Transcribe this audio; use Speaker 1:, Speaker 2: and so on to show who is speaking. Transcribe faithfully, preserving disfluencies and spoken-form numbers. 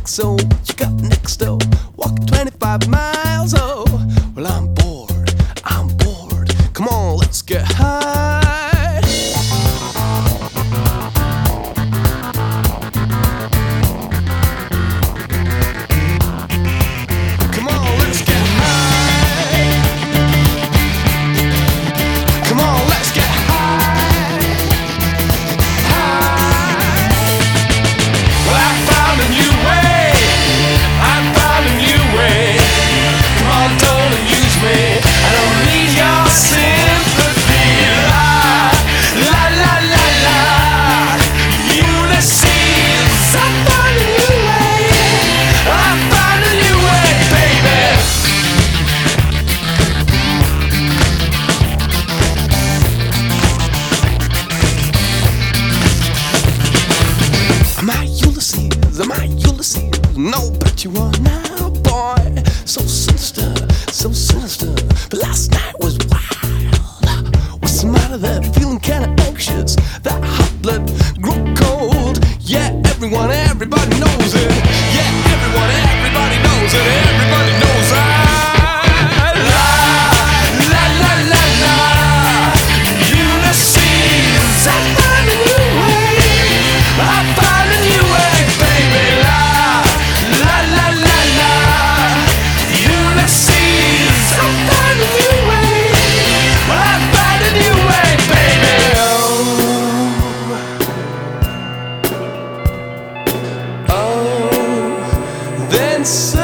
Speaker 1: X O, what you got next, oh? Walk twenty-five miles, oh. Well, I'm bored, I'm bored. Come on, let's get high. Come on, let's get high. Come on, let's get high. High. Well, I found a new way. I found a new way. Come on, don't abuse me. I don't need your sympathy. La, la, la, la, la. Ulysses, I found a new way. I found a new way, baby. Am I Ulysses? Am I Ulysses? No, but you are now, boy. So sinister, so sinister. But last night was wild. What's the matter there? Feeling kinda anxious. That hot blood grew cold. Yeah, everyone, everybody knows it. Yeah, everyone, everybody knows it. Everybody knows I lie. La la la la. Ulysses, I found a new way. I found a new way, baby. La la la la la. Ulysses, I found a new way. I found a new way, baby. Oh, oh. Then.